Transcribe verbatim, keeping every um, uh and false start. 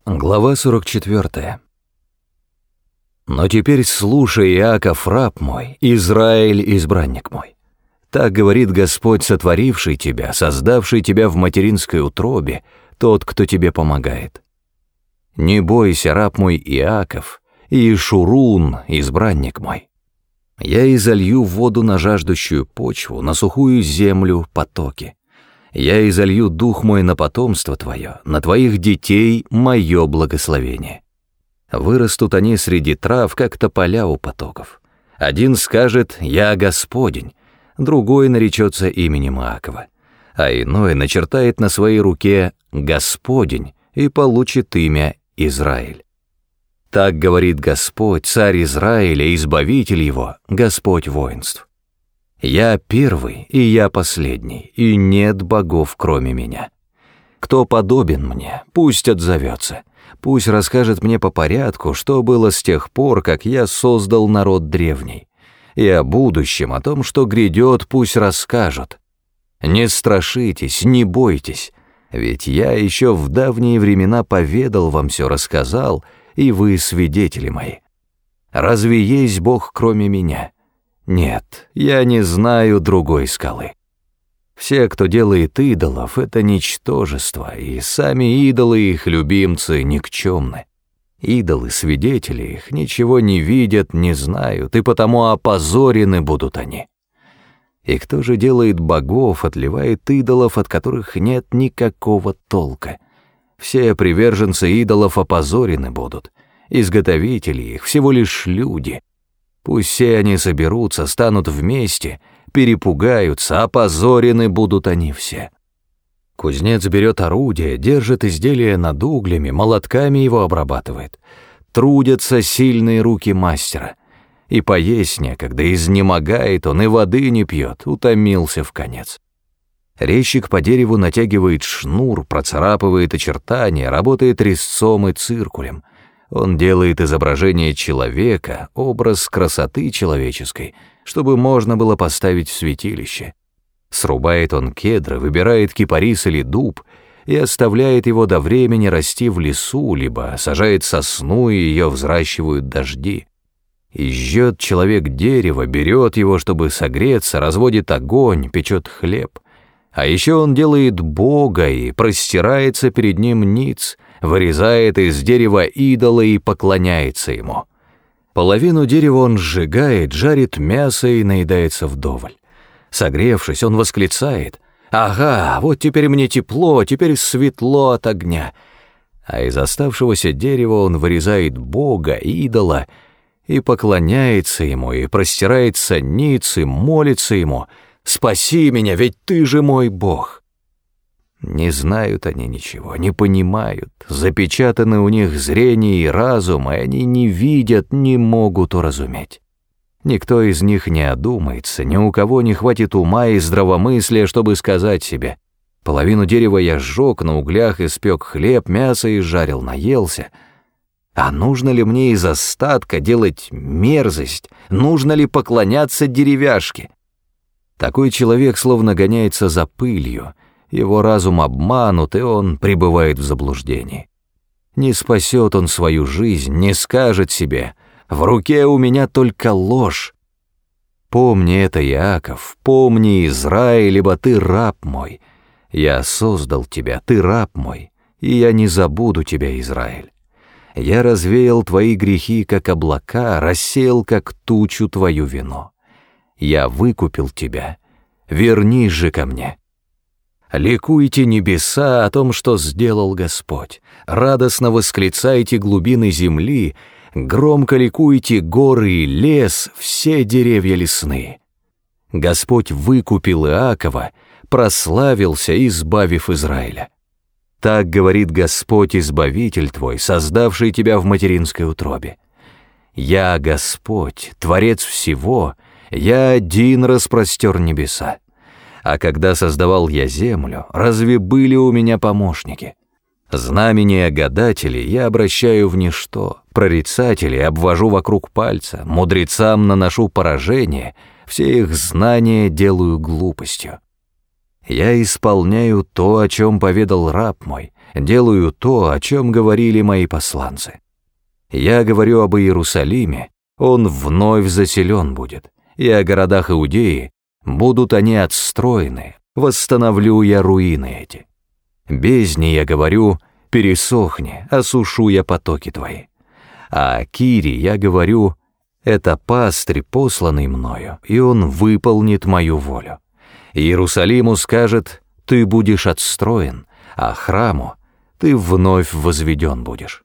Глава сорок четвёртая. «Но теперь слушай, Иаков, раб мой, Израиль, избранник мой. Так говорит Господь, сотворивший тебя, создавший тебя в материнской утробе, тот, кто тебе помогает. Не бойся, раб мой Иаков, и Шурун, избранник мой. Я изолью воду на жаждущую почву, на сухую землю потоки. Я изолью дух мой на потомство твое, на твоих детей мое благословение. Вырастут они среди трав, как тополя у потоков. Один скажет «Я Господень», другой наречется именем Иакова, а иной начертает на своей руке «Господень» и получит имя Израиль. Так говорит Господь, царь Израиля, избавитель его, Господь воинств. Я первый, и я последний, и нет богов, кроме меня. Кто подобен мне, пусть отзовется, пусть расскажет мне по порядку, что было с тех пор, как я создал народ древний, и о будущем, о том, что грядет, пусть расскажут. Не страшитесь, не бойтесь, ведь я еще в давние времена поведал вам все, рассказал, и вы свидетели мои. Разве есть Бог, кроме меня? Нет, я не знаю другой скалы. Все, кто делает идолов, это ничтожество, и сами идолы их любимцы никчемны. Идолы, свидетели их, ничего не видят, не знают, и потому опозорены будут они. И кто же делает богов, отливает идолов, от которых нет никакого толка? Все приверженцы идолов опозорены будут, изготовители их всего лишь люди. Пусть все они соберутся, станут вместе, перепугаются, опозорены будут они все. Кузнец берет орудие, держит изделие над углями, молотками его обрабатывает. Трудятся сильные руки мастера. И поесть некогда, изнемогает он, и воды не пьет, утомился вконец. Резчик по дереву натягивает шнур, процарапывает очертания, работает резцом и циркулем. Он делает изображение человека, образ красоты человеческой, чтобы можно было поставить в святилище. Срубает он кедр, выбирает кипарис или дуб и оставляет его до времени расти в лесу, либо сажает сосну, и ее взращивают дожди. И жжет человек дерево, берет его, чтобы согреться, разводит огонь, печет хлеб. А еще он делает Бога и простирается перед ним ниц, вырезает из дерева идола и поклоняется ему. Половину дерева он сжигает, жарит мясо и наедается вдоволь. Согревшись, он восклицает: «Ага, вот теперь мне тепло, теперь светло от огня». А из оставшегося дерева он вырезает Бога, идола, и поклоняется ему, и простирается ниц, и молится ему: «Спаси меня, ведь ты же мой Бог». Не знают они ничего, не понимают, запечатаны у них зрение и разум, и они не видят, не могут уразуметь. Никто из них не одумается, ни у кого не хватит ума и здравомыслия, чтобы сказать себе: половину дерева я сжег, на углях испек хлеб, мясо изжарил, наелся. А нужно ли мне из остатка делать мерзость, нужно ли поклоняться деревяшке? Такой человек словно гоняется за пылью, его разум обманут, и он пребывает в заблуждении. Не спасет он свою жизнь, не скажет себе: «В руке у меня только ложь». Помни это, Иаков, помни, Израиль, ибо ты раб мой. Я создал тебя, ты раб мой, и я не забуду тебя, Израиль. Я развеял твои грехи, как облака, рассеял, как тучу, твою вину. Я выкупил тебя, вернись же ко мне. Ликуйте небеса о том, что сделал Господь, радостно восклицайте глубины земли, громко ликуйте горы и лес, все деревья лесные. Господь выкупил Иакова, прославился, избавив Израиля. Так говорит Господь, избавитель твой, создавший тебя в материнской утробе. Я Господь, Творец всего, я один распростер небеса. А когда создавал я землю, разве были у меня помощники? Знамения гадателей я обращаю в ничто, прорицателей обвожу вокруг пальца, мудрецам наношу поражение, все их знания делаю глупостью. Я исполняю то, о чем поведал раб мой, делаю то, о чем говорили мои посланцы. Я говорю об Иерусалиме, он вновь заселен будет, и о городах Иудеи будут они отстроены, восстановлю я руины эти. Бездне я говорю, пересохни, осушу я потоки твои. А о Кире я говорю, это пастырь, посланный мною, и он выполнит мою волю. Иерусалиму скажет, ты будешь отстроен, а храму ты вновь возведен будешь.